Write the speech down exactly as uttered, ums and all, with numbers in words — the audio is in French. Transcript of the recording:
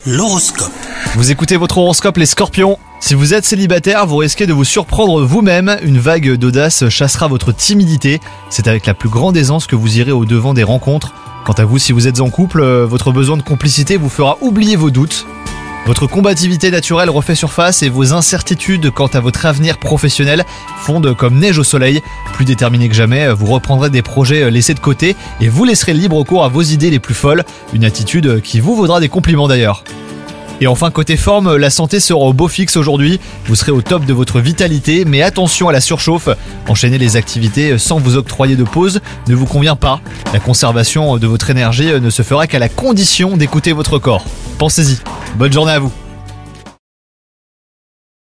L'horoscope. Vous écoutez votre horoscope les scorpions. Si vous êtes célibataire, vous risquez de vous surprendre vous-même. Une vague d'audace chassera votre timidité. C'est avec la plus grande aisance que vous irez au-devant des rencontres. Quant à vous, si vous êtes en couple, votre besoin de complicité vous fera oublier vos doutes. Votre combativité naturelle refait surface et vos incertitudes quant à votre avenir professionnel fondent comme neige au soleil. Plus déterminé que jamais, vous reprendrez des projets laissés de côté et vous laisserez libre cours à vos idées les plus folles. Une attitude qui vous vaudra des compliments d'ailleurs. Et enfin, côté forme, la santé sera au beau fixe aujourd'hui. Vous serez au top de votre vitalité, mais attention à la surchauffe. Enchaîner les activités sans vous octroyer de pause ne vous convient pas. La conservation de votre énergie ne se fera qu'à la condition d'écouter votre corps. Pensez-y. Bonne journée à vous.